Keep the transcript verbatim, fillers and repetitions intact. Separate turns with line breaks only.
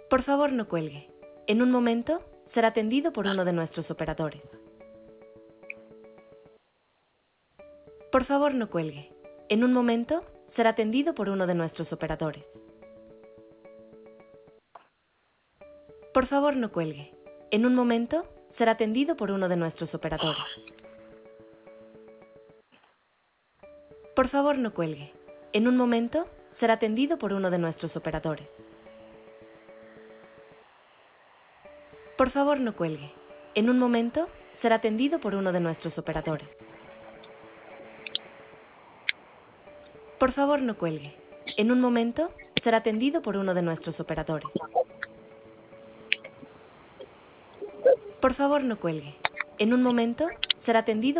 Por favor, no cuelgue. En un momento, será atendido por uno de nuestros operadores. Por favor, no cuelgue. En un momento, será atendido por uno de nuestros operadores. Por favor, no cuelgue. En un momento, será atendido por uno de nuestros operadores. Por favor, no cuelgue. En un momento, será atendido por uno de nuestros operadores. Por favor, no cuelgue. En un momento, será atendido por uno de nuestros operadores. Por favor, no cuelgue. En un momento, será atendido por uno de nuestros operadores. Por favor, no cuelgue. En un momento, será atendido